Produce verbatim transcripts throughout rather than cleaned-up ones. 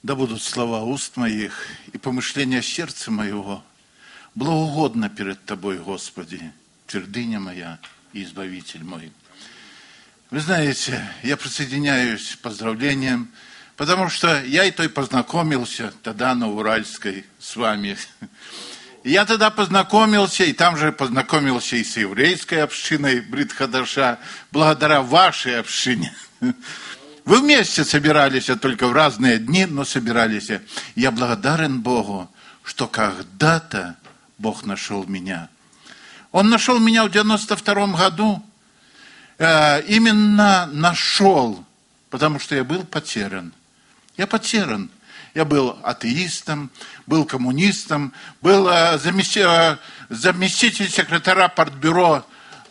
Да будут слова уст моих и помышления сердца моего благоугодно перед Тобой, Господи, твердыня моя и избавитель мой. Вы знаете, я присоединяюсь к поздравлениям, потому что я и то и познакомился тогда на Уральской с вами. Я тогда познакомился, и там же познакомился и с еврейской общиной Брит Хадаша, благодаря вашей общине. Вы вместе собирались, а только в разные дни, но собирались. Я благодарен Богу, что когда-то Бог нашел меня. Он нашел меня в девяносто втором году. Именно нашел, потому что я был потерян. Я потерян. Я был атеистом, был коммунистом, был заместитель, заместитель секретаря партбюро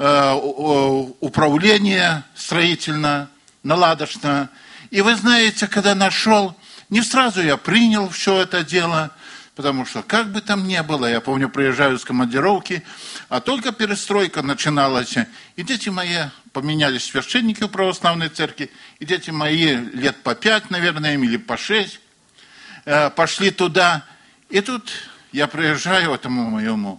управления строительного, наладочно. И вы знаете, когда нашел, не сразу я принял все это дело, потому что как бы там ни было, я помню, приезжаю с командировки, а только перестройка начиналась, и дети мои, поменялись священники в православной церкви, и дети мои лет по пять, наверное, или по шесть, пошли туда, и тут я приезжаю этому моему,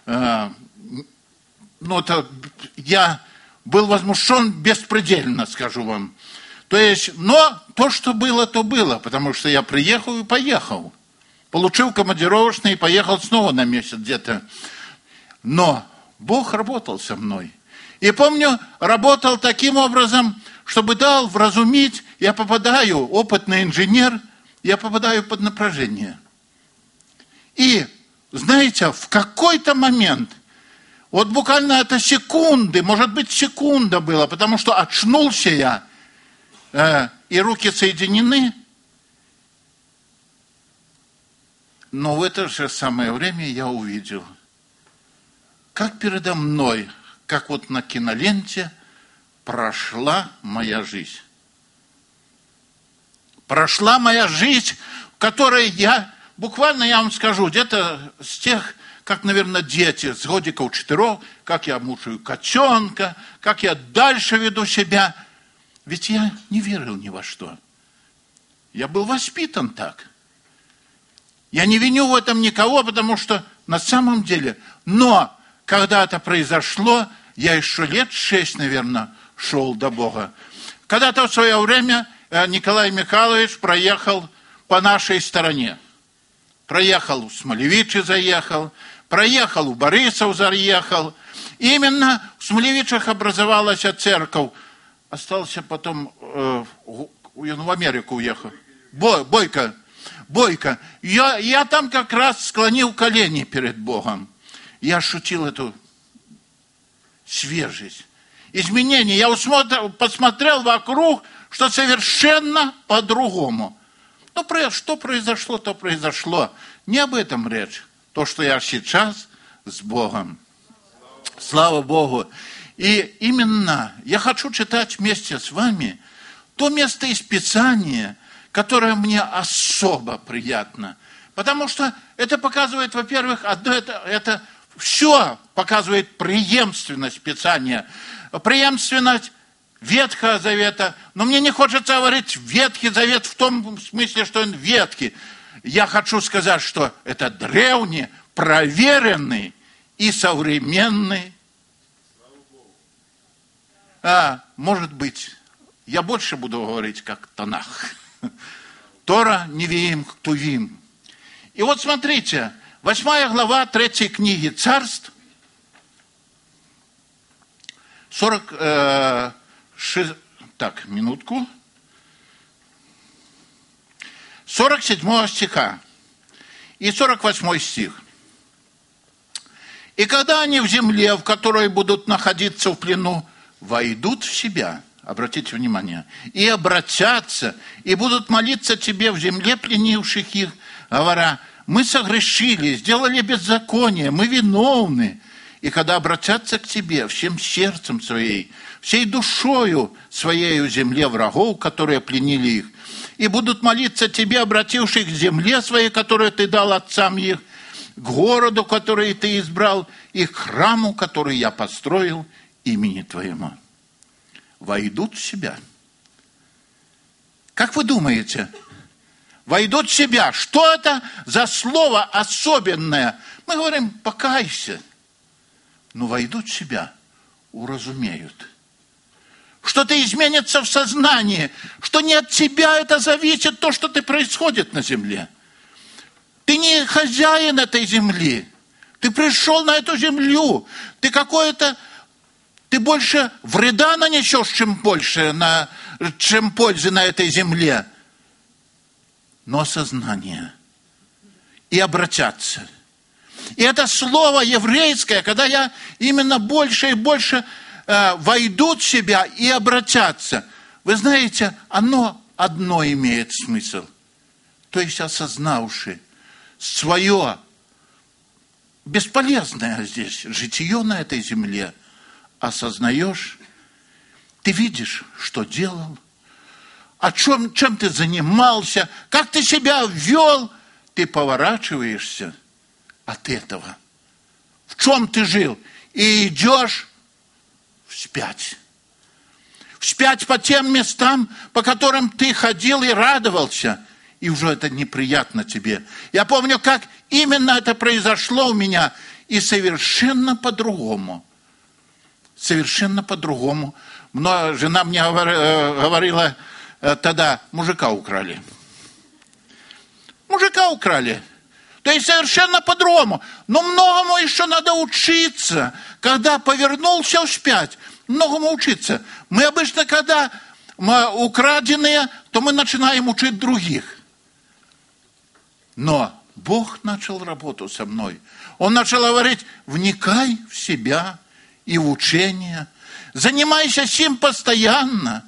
ну, это я был возмущен беспредельно, скажу вам. То есть, но то, что было, то было, потому что я приехал и поехал. Получил командировочный и поехал снова на месяц где-то. Но Бог работал со мной. И помню, работал таким образом, чтобы дал вразумить, я попадаю, опытный инженер, я попадаю под напряжение. И, знаете, в какой-то момент, вот буквально это секунды, может быть, секунда была, потому что очнулся я, э, и руки соединены. Но в это же самое время я увидел, как передо мной, как вот на киноленте, прошла моя жизнь. Прошла моя жизнь, в которой я, буквально я вам скажу, где-то с тех, как, наверное, дети, с годиков четырех, как я мучаю котенка, как я дальше веду себя. Ведь я не верил ни во что. Я был воспитан так. Я не виню в этом никого, потому что на самом деле, но когда это произошло, я еще лет шесть, наверное, шел до Бога. Когда-то в свое время Николай Михайлович проехал по нашей стороне. Проехал в Смолевичи, заехал, проехал в Борисов, заехал. И именно в Смолевичах образовалась церковь. Остался потом, э, в Америку уехал. Бой, Бойко, Бойко. Я, я там как раз склонил колени перед Богом. Я ощутил эту свежесть, изменение. Я усмотр, посмотрел вокруг, что совершенно по-другому. Ну, что произошло, то произошло. Не об этом речь. То, что я сейчас с Богом. Слава Богу. И именно я хочу читать вместе с вами то место из Писания, которое мне особо приятно. Потому что это показывает, во-первых, одно это, это все показывает преемственность Писания. Преемственность Ветхого Завета. Но мне не хочется говорить Ветхий Завет в том смысле, что он ветхий. Я хочу сказать, что это древний, проверенный и современный. А, может быть, я больше буду говорить как Танах. Тора, Невиим, Ктувим. И вот смотрите, восьмая глава третьей книги Царств, сорок, э, шесть, так, минутку, сорок седьмого стиха и сорок восьмой стих. «И когда они в земле, в которой будут находиться в плену, войдут в себя», обратите внимание, «и обратятся, и будут молиться тебе в земле пленивших их, говоря, мы согрешили, сделали беззаконие, мы виновны. И когда обратятся к тебе всем сердцем своей, всей душою своей в земле врагов, которые пленили их, и будут молиться тебе, обративших к земле своей, которую ты дал отцам их, к городу, который ты избрал, и к храму, который я построил имени твоему, войдут в себя». Как вы думаете, войдут в себя. Что это за слово особенное? Мы говорим, покайся. Но войдут в себя, уразумеют. Что-то изменится в сознании, что не от тебя это зависит, то, что ты происходит на земле. Ты не хозяин этой земли. Ты пришел на эту землю. Ты какое-то... Ты больше вреда нанесешь, чем больше, на, чем пользы на этой земле. Но сознание. И обратятся. И это слово еврейское, когда я именно больше и больше э, войдут в себя и обратятся. Вы знаете, оно одно имеет смысл. То есть осознавши свое бесполезное здесь житие на этой земле, осознаешь, ты видишь, что делал, о чем, чем ты занимался, как ты себя вел, ты поворачиваешься от этого. В чем ты жил? И идешь вспять. Вспять по тем местам, по которым ты ходил и радовался. И уже это неприятно тебе. Я помню, как именно это произошло у меня. И совершенно по-другому. Совершенно по-другому. Но жена мне говорила тогда, мужика украли. Мужика украли. То есть совершенно по-другому. Но многому еще надо учиться. Когда повернулся вспять, многому учиться. Мы обычно, когда мы украденные, то мы начинаем учить других. Но Бог начал работу со мной. Он начал говорить, вникай в себя и в учение. Занимайся сим постоянно.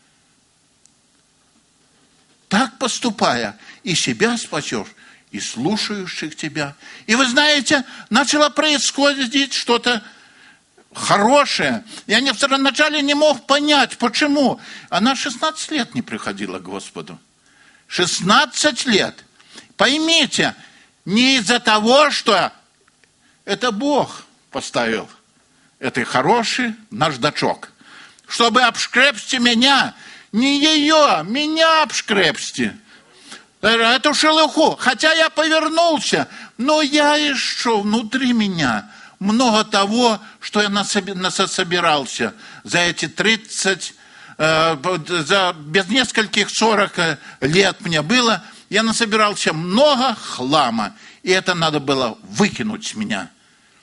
Так поступая, и себя спасешь, и слушающих тебя. И вы знаете, начало происходить что-то хорошее. Я не, вначале не мог понять, почему. Она шестнадцать лет не приходила к Господу. шестнадцать лет. Поймите, не из-за того, что это Бог поставил. Это хороший наждачок. Чтобы обшкрепсти меня, не ее, меня обшкрепсти. Эту шелуху. Хотя я повернулся, но я еще внутри меня много того, что я насобирался за эти тридцать, за, без нескольких сорок лет мне было, я насобирался много хлама, и это надо было выкинуть с меня.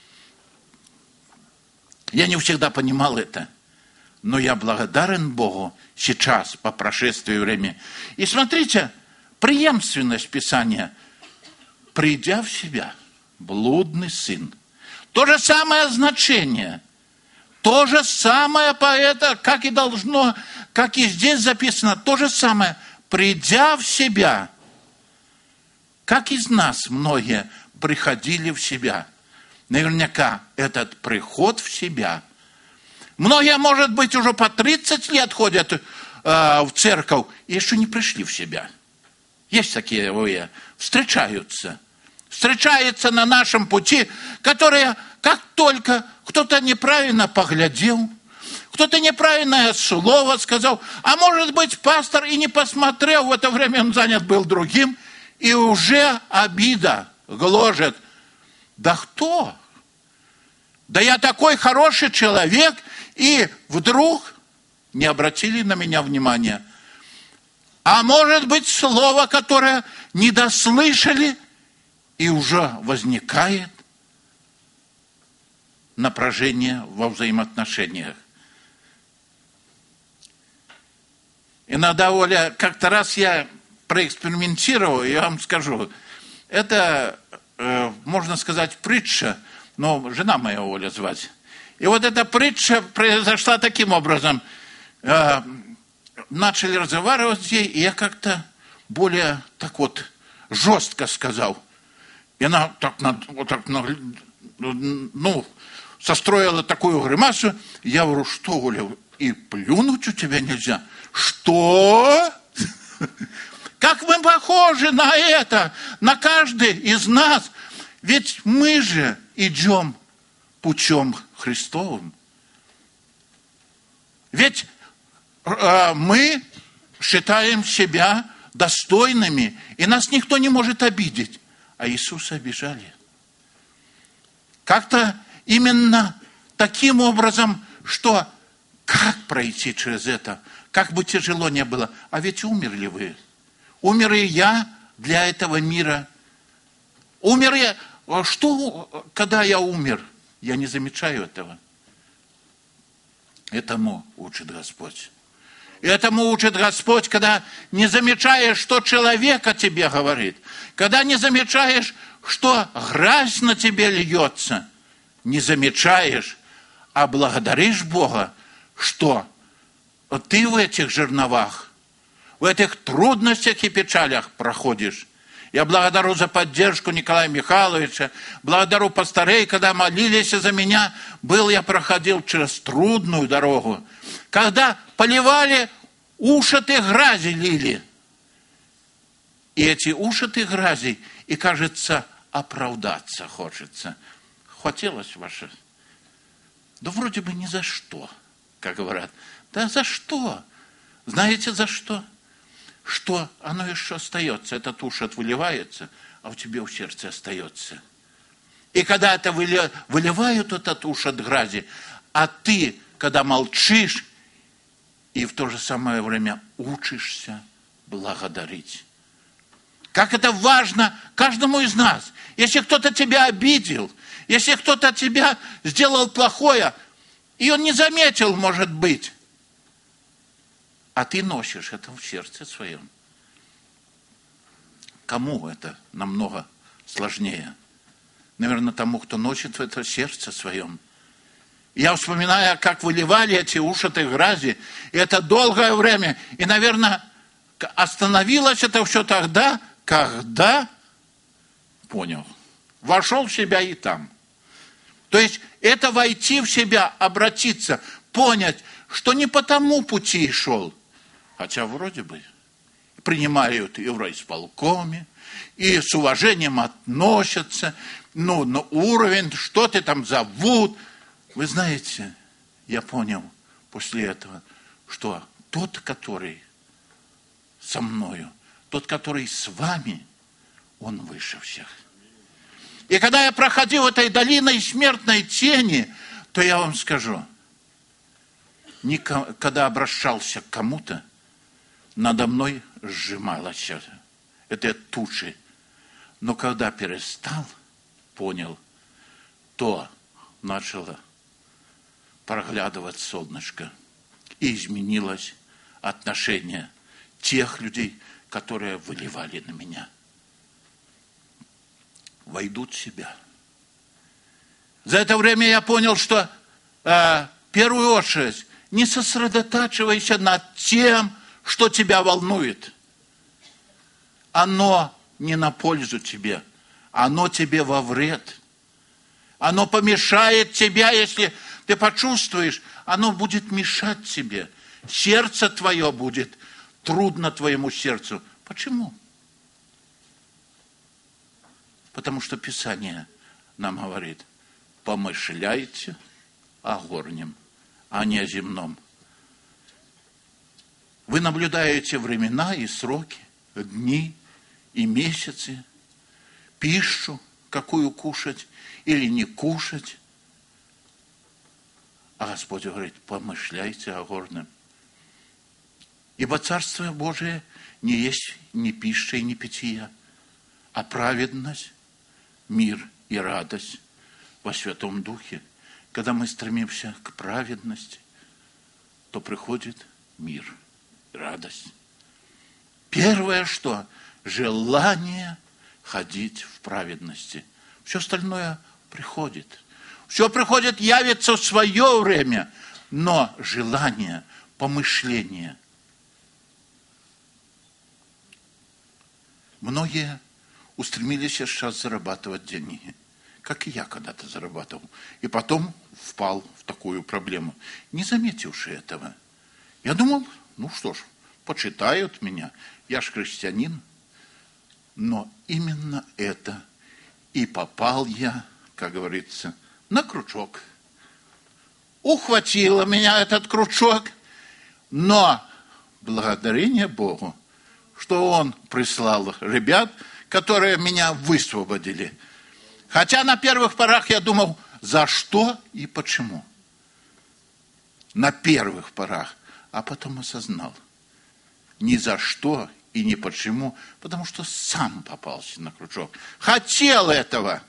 Я не всегда понимал это, но я благодарен Богу сейчас, по прошествии времени. И смотрите, преемственность Писания. Придя в себя, блудный сын. То же самое значение. То же самое поэта, как и должно, как и здесь записано, то же самое. Придя в себя, как из нас многие приходили в себя. Наверняка этот приход в себя. Многие, может быть, уже по тридцать лет ходят э, в церковь и еще не пришли в себя. Есть такие вы, встречаются. Встречаются на нашем пути, которые, как только кто-то неправильно поглядел, кто-то неправильное слово сказал, а может быть, пастор и не посмотрел, в это время он занят был другим, и уже обида гложет. Да кто? Да я такой хороший человек, и вдруг не обратили на меня внимания. А может быть, слово, которое не дослышали, и уже возникает напряжение во взаимоотношениях. Иногда, Оля, как-то раз я проэкспериментировал, я вам скажу, это, э, можно сказать, притча, но жена моя Оля звать. И вот эта притча произошла таким образом. Э, начали разговаривать с ней, и я как-то более так вот жестко сказал. И она так, вот так, ну, состроила такую гримасу. Я говорю, что, Оля, и плюнуть у тебя нельзя? Что? Как мы похожи на это, на каждый из нас. Ведь мы же идем путем Христовым. Ведь э, мы считаем себя достойными, и нас никто не может обидеть. А Иисуса обижали. Как-то именно таким образом, что как пройти через это, как бы тяжело не было. А ведь умерли вы. Умер и я для этого мира. Умер я. Что, когда я умер? Я не замечаю этого. Этому учит Господь. Этому учит Господь, когда не замечаешь, что человек о тебе говорит. Когда не замечаешь, что грязь на тебе льется. Не замечаешь, а благодаришь Бога, что ты в этих жерновах, в этих трудностях и печалях проходишь. Я благодарю за поддержку Николая Михайловича, благодарю пастырей, когда молились за меня, был я проходил через трудную дорогу. Когда поливали, ушаты грязи лили. И эти ушаты грязи, и кажется, оправдаться хочется. Хотелось ваше? Да вроде бы ни за что, как говорят. Да за что? Знаете, за что? Что оно еще остается, этот ушат выливается, а у тебя в сердце остается. И когда это выливают этот ушат грязи, а ты, когда молчишь, и в то же самое время учишься благодарить. Как это важно каждому из нас. Если кто-то тебя обидел, если кто-то тебя сделал плохое, и он не заметил, может быть, а ты носишь это в сердце своем. Кому это намного сложнее? Наверное, тому, кто носит в это сердце своем. Я вспоминаю, как выливали эти ушаты грязи, и это долгое время. И, наверное, остановилось это все тогда, когда понял. Вошел в себя и там. То есть, это войти в себя, обратиться, понять, что не по тому пути шел. Хотя вроде бы принимают и в райисполкоме, и с уважением относятся, ну, на уровень, что ты там зовут. Вы знаете, я понял после этого, что тот, который со мною, тот, который с вами, он выше всех. И когда я проходил этой долиной смертной тени, то я вам скажу, когда обращался к кому-то, надо мной сжималась эта туча. Но когда перестал, понял, то начало проглядывать солнышко. И изменилось отношение тех людей, которые выливали на меня. Войдут в себя. За это время я понял, что э, в первую очередь не сосредотачивайся над тем, что тебя волнует. Оно не на пользу тебе. Оно тебе во вред. Оно помешает тебе, если ты почувствуешь, оно будет мешать тебе. Сердце твое будет трудно твоему сердцу. Почему? Потому что Писание нам говорит, помышляйте о горнем, а не о земном. Вы наблюдаете времена и сроки, дни и месяцы, пищу, какую кушать или не кушать. А Господь говорит, помышляйте о горнем. Ибо Царство Божие не есть ни пища и ни питья, а праведность, мир и радость во Святом Духе. Когда мы стремимся к праведности, то приходит мир. Радость. Первое, что желание ходить в праведности. Все остальное приходит. Все приходит, явится в свое время, но желание, помышление. Многие устремились сейчас зарабатывать деньги, как и я когда-то зарабатывал. И потом впал в такую проблему, не заметивши этого. Я думал, ну что ж, почитают меня, я ж христианин. Но именно это и попал я, как говорится, на крючок. Ухватило меня этот крючок, но благодарение Богу, что Он прислал ребят, которые меня высвободили. Хотя на первых порах я думал, за что и почему. На первых порах. А потом осознал. Ни за что и ни почему, потому что сам попался на крючок. Хотел этого.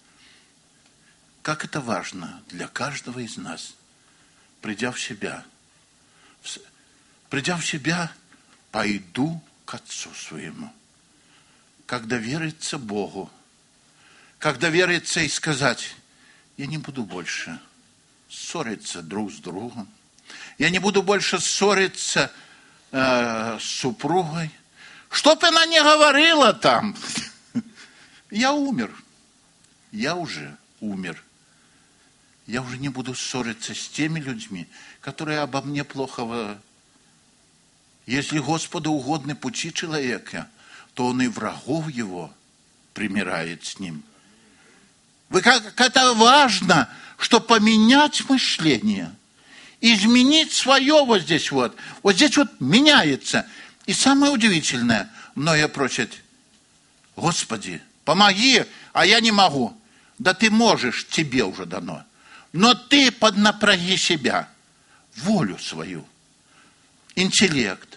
Как это важно для каждого из нас, придя в себя. Придя в себя, пойду к Отцу своему. Когда верится Богу, когда верится и сказать, я не буду больше ссориться друг с другом, я не буду больше ссориться э, с супругой, чтоб она не говорила там. Я умер, я уже умер. Я уже не буду ссориться с теми людьми, которые обо мне плохо. Если Господу угодны пути человека, то Он и врагов его примирает с ним. Вы как это важно, что поменять мышление, изменить свое вот здесь вот. Вот здесь вот меняется. И самое удивительное, многие просят, Господи, помоги, а я не могу. Да ты можешь, тебе уже дано. Но ты поднапряги себя, волю свою, интеллект,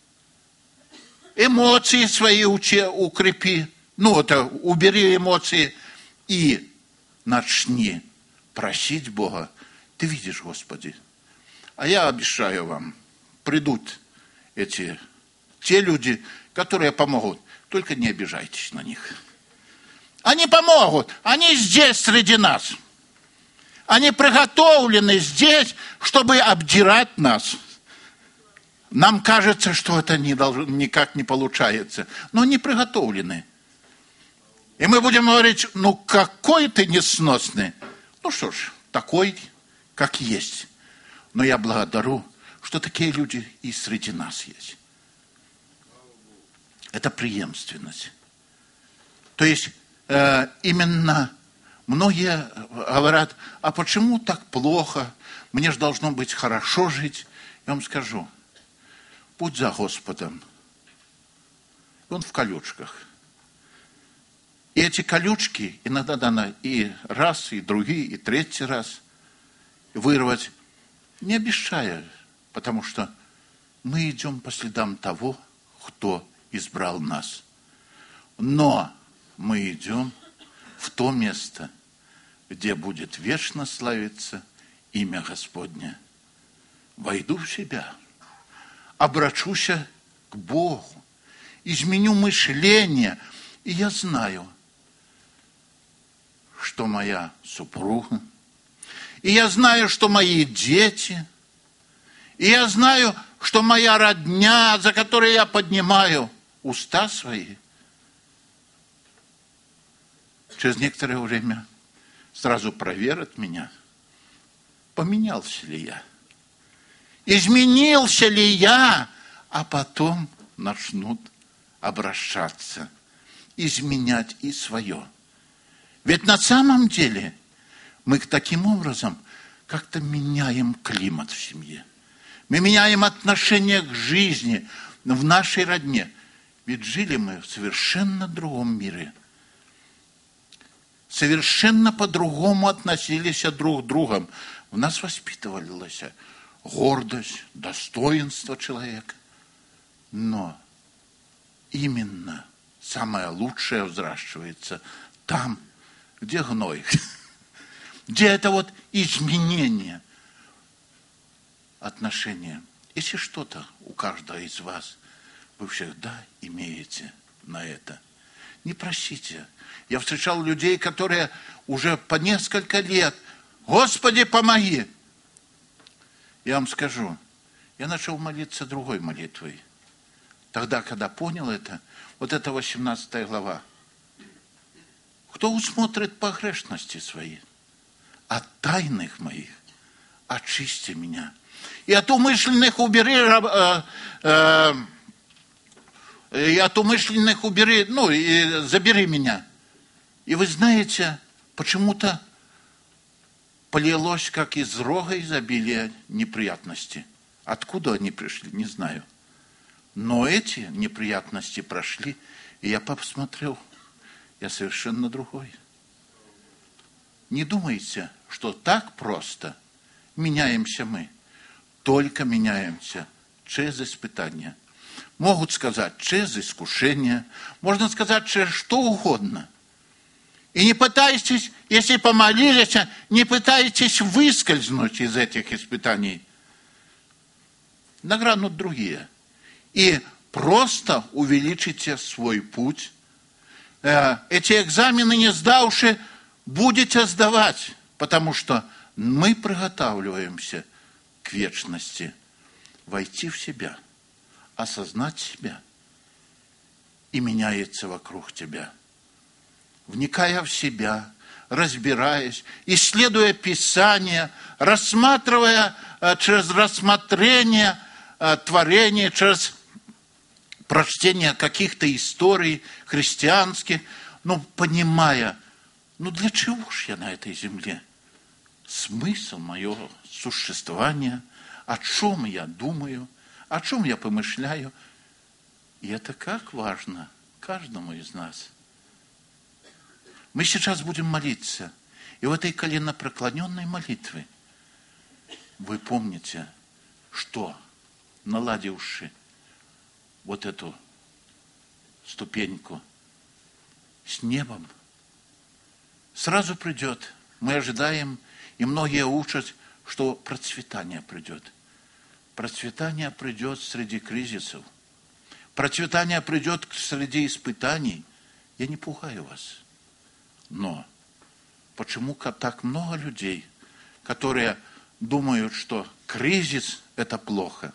эмоции свои укрепи, ну, это убери эмоции и начни просить Бога. Ты видишь, Господи, а я обещаю вам, придут эти, те люди, которые помогут, только не обижайтесь на них. Они помогут, они здесь среди нас. Они приготовлены здесь, чтобы обдирать нас. Нам кажется, что это не должно, никак не получается. Но они приготовлены. И мы будем говорить, ну какой ты несносный. Ну что ж, такой, как есть. Но я благодарю, что такие люди и среди нас есть. Это преемственность. То есть, э, именно... Многие говорят, а почему так плохо? Мне же должно быть хорошо жить. Я вам скажу, будь за Господом. Он в колючках. И эти колючки иногда надо и раз, и другие, и третий раз вырвать, не обещая, потому что мы идем по следам того, кто избрал нас. Но мы идем в то место, где будет вечно славиться имя Господне. Войду в себя, обращусь к Богу, изменю мышление, и я знаю, что моя супруга, и я знаю, что мои дети, и я знаю, что моя родня, за которой я поднимаю уста свои, через некоторое время сразу проверят меня, поменялся ли я, изменился ли я, а потом начнут обращаться, изменять и свое. Ведь на самом деле мы таким образом как-то меняем климат в семье. Мы меняем отношение к жизни в нашей родне. Ведь жили мы в совершенно другом мире. Совершенно по-другому относились друг к другу. В нас воспитывалась гордость, достоинство человека. Но именно самое лучшее взращивается там, где гной. Где это вот изменение отношения. Если что-то у каждого из вас, вы всегда имеете на это. Не просите. Я встречал людей, которые уже по несколько лет, Господи, помоги. Я вам скажу, я начал молиться другой молитвой. Тогда, когда понял это, вот это восемнадцатая глава. Кто усмотрит погрешности свои? От тайных моих очисти меня. И от умышленных убери... Э, э, и от умышленных убери, ну, и забери меня. И вы знаете, почему-то полилось, как из рога изобилия неприятности. Откуда они пришли, не знаю. Но эти неприятности прошли, и я посмотрел, я совершенно другой. Не думайте, что так просто меняемся мы. Только меняемся через испытания. Могут сказать через искушение, можно сказать через что угодно. И не пытайтесь, если помолились, не пытайтесь выскользнуть из этих испытаний. Нагрянут другие. И просто увеличите свой путь. Эти экзамены не сдавши, будете сдавать, потому что мы приготавливаемся к вечности. Войти в себя, осознать себя, и меняется вокруг тебя. Вникая в себя, разбираясь, исследуя Писание, рассматривая через рассмотрение творения, через прочтение каких-то историй христианских, ну, понимая, ну, для чего ж я на этой земле? Смысл моего существования, о чем я думаю, о чем я помышляю. И это как важно каждому из нас. Мы сейчас будем молиться. И в этой коленопреклоненной молитве вы помните, что, наладивши вот эту ступеньку с небом, сразу придет. Мы ожидаем, и многие учат, что процветание придет. Процветание придет среди кризисов. Процветание придет среди испытаний. Я не пугаю вас. Но почему так много людей, которые думают, что кризис – это плохо?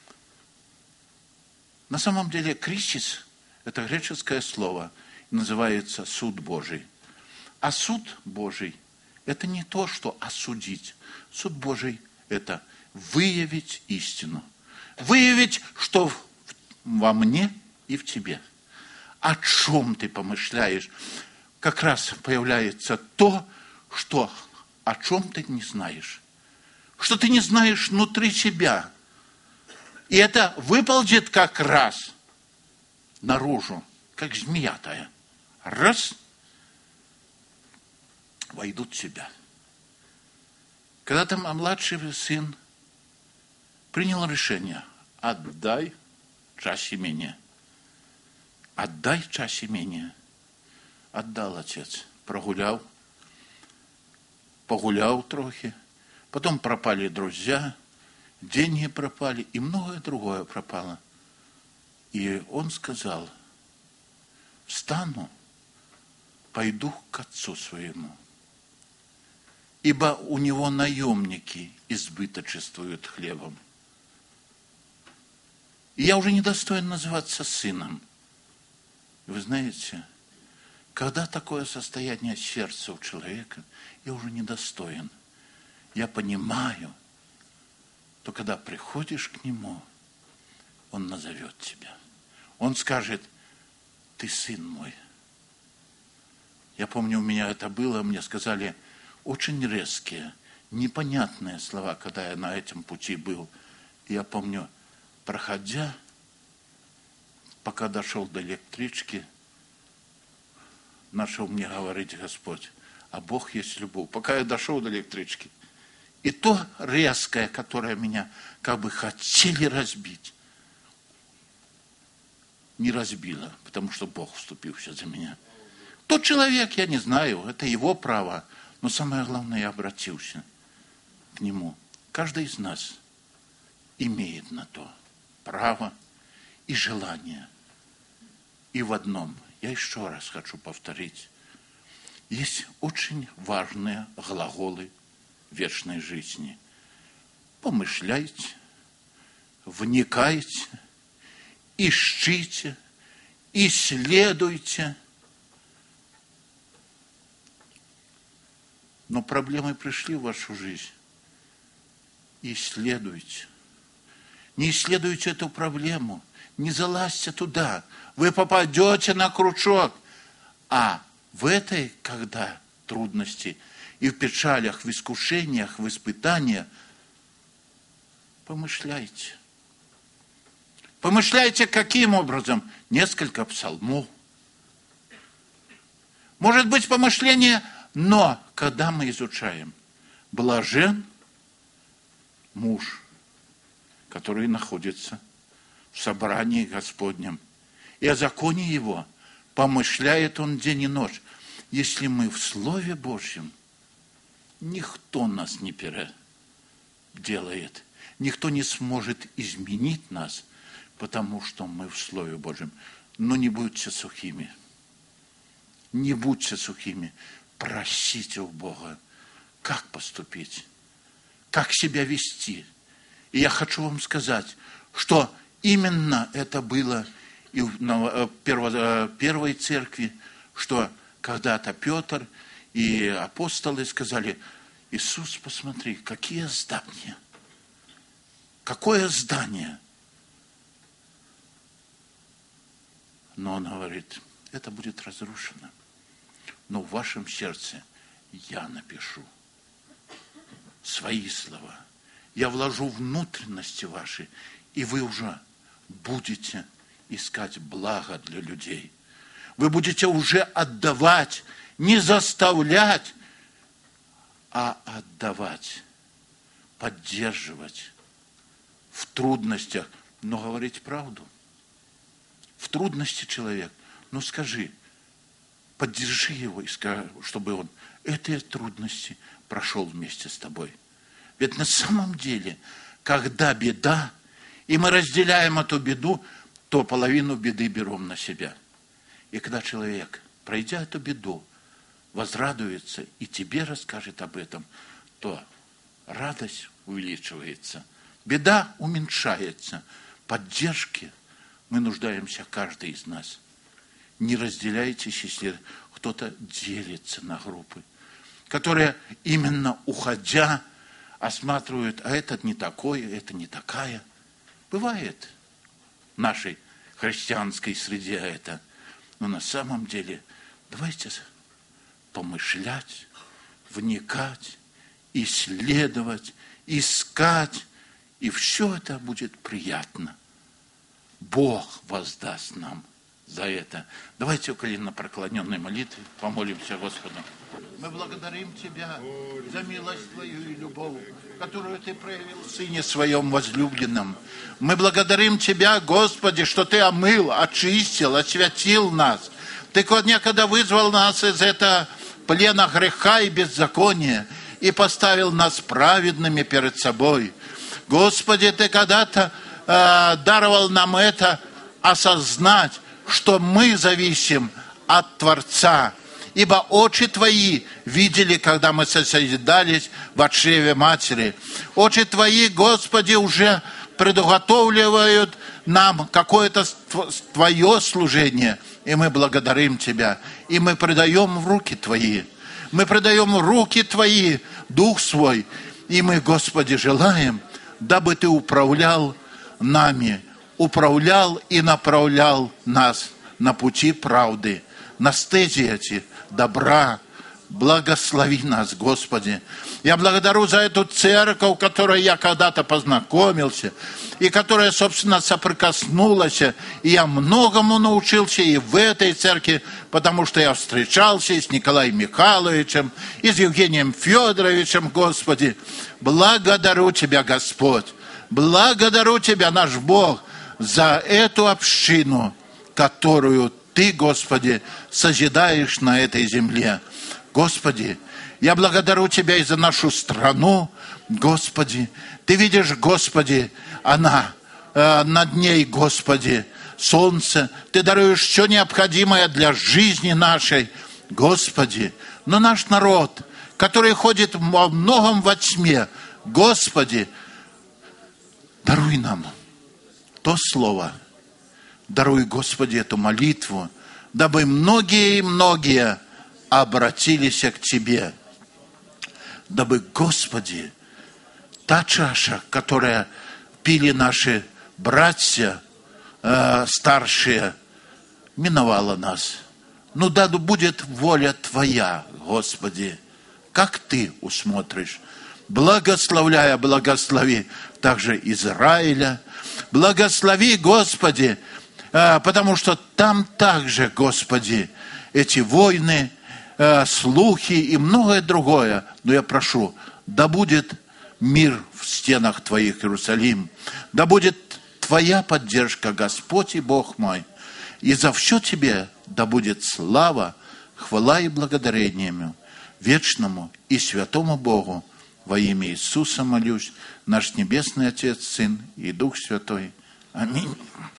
На самом деле кризис – это греческое слово, называется суд Божий. А суд Божий – это не то, что осудить. Суд Божий – это выявить истину. Выявить, что во мне и в тебе. О чем ты помышляешь? Как раз появляется то, что, о чем ты не знаешь. Что ты не знаешь внутри себя. И это выползет как раз наружу, как змея тая. Раз, войдут в себя. Когда-то младший сын принял решение: отдай часть имения. Отдай часть имения. Отдал отец. Прогулял. Погулял трохи. Потом пропали друзья. Деньги пропали. И многое другое пропало. И он сказал: встану, пойду к отцу своему. Ибо у него наемники избыточествуют хлебом. И я уже не достоин называться сыном. Вы знаете, когда такое состояние сердца у человека, я уже не достоин. Я понимаю, то когда приходишь к нему, он назовет тебя. Он скажет: ты сын мой. Я помню, у меня это было, мне сказали очень резкие, непонятные слова, когда я на этом пути был. И я помню, проходя, пока дошел до электрички, начал мне говорить Господь: а Бог есть любовь. Пока я дошел до электрички. И то резкое, которое меня как бы хотели разбить, не разбило, потому что Бог вступился за меня. Тот человек, я не знаю, это его право, но самое главное, я обратился к нему. Каждый из нас имеет на то право и желание. И в одном, я еще раз хочу повторить, есть очень важные глаголы вечной жизни. Помышляйте, вникайте, ищите, исследуйте. Но проблемы пришли в вашу жизнь. Исследуйте. Не исследуйте эту проблему. Не залазьте туда. Вы попадете на крючок. А в этой, когда трудности и в печалях, в искушениях, в испытаниях, помышляйте. Помышляйте, каким образом? Несколько псалмов. Может быть, помышление, но когда мы изучаем, блажен муж, который находится в собрании Господнем, и о законе его помышляет он день и ночь. Если мы в Слове Божьем, никто нас не переделает, никто не сможет изменить нас, потому что мы в Слове Божьем. Но не будьте сухими. Не будьте сухими. Просите у Бога, как поступить, как себя вести. И я хочу вам сказать, что именно это было и в первой церкви, что когда-то Петр и апостолы сказали: Иисус, посмотри, какие здания, какое здание. Но он говорит, это будет разрушено. Но в вашем сердце я напишу свои слова. Я вложу внутренности ваши, и вы уже будете искать благо для людей. Вы будете уже отдавать, не заставлять, а отдавать, поддерживать в трудностях, но говорить правду. В трудности человек, ну скажи, поддержи его, и скажи, чтобы он эти трудности прошел вместе с тобой. Ведь на самом деле, когда беда, и мы разделяем эту беду, то половину беды берем на себя. И когда человек, пройдя эту беду, возрадуется и тебе расскажет об этом, то радость увеличивается, беда уменьшается, поддержки мы нуждаемся каждый из нас. Не разделяйтесь, если кто-то делится на группы, которые именно уходя осматривают, а этот не такой, это не такая. Бывает в нашей христианской среде это. Но на самом деле давайте помышлять, вникать, исследовать, искать, и все это будет приятно. Бог воздаст нам за это. Давайте около преклоненной молитвы помолимся Господу. Мы благодарим Тебя за милость Твою и любовь, которую Ты проявил в Сыне Своем возлюбленном. Мы благодарим Тебя, Господи, что Ты омыл, очистил, освятил нас. Ты некогда вызвал нас из этого плена греха и беззакония и поставил нас праведными перед собой. Господи, Ты когда-то э, даровал нам это осознать, что мы зависим от Творца. Ибо очи Твои видели, когда мы созидались в отшеве матери. Очи Твои, Господи, уже предуготовливают нам какое-то Твое служение. И мы благодарим Тебя. И мы предаем в руки Твои. Мы предаем в руки Твои Дух Свой. И мы, Господи, желаем, дабы Ты управлял нами, управлял и направлял нас на пути правды, на стези эти добра. Благослови нас, Господи. Я благодарю за эту церковь, в которой я когда-то познакомился, и которая, собственно, соприкоснулась. И я многому научился и в этой церкви, потому что я встречался и с Николаем Михайловичем, и с Евгением Федоровичем, Господи. Благодарю Тебя, Господь. Благодарю Тебя, наш Бог, за эту общину, которую Ты, Господи, созидаешь на этой земле. Господи, я благодарю Тебя и за нашу страну, Господи. Ты видишь, Господи, она, э, над ней, Господи, солнце. Ты даруешь все необходимое для жизни нашей, Господи. Но наш народ, который ходит во многом во тьме, Господи, даруй нам то слово, даруй, Господи, эту молитву, дабы многие и многие обратились к Тебе. Дабы, Господи, та чаша, которая пили наши братья э, старшие, миновала нас. Ну да, будет воля Твоя, Господи, как Ты усмотришь. Благословляя, благослови также Израиля, Благослови, Господи, потому что там также, Господи, эти войны, слухи и многое другое. Но я прошу, да будет мир в стенах Твоих, Иерусалим, да будет Твоя поддержка, Господь и Бог мой. И за все Тебе да будет слава, хвала и благодарение вечному и святому Богу. Во имя Иисуса молюсь, наш Небесный Отец, Сын и Дух Святой. Аминь.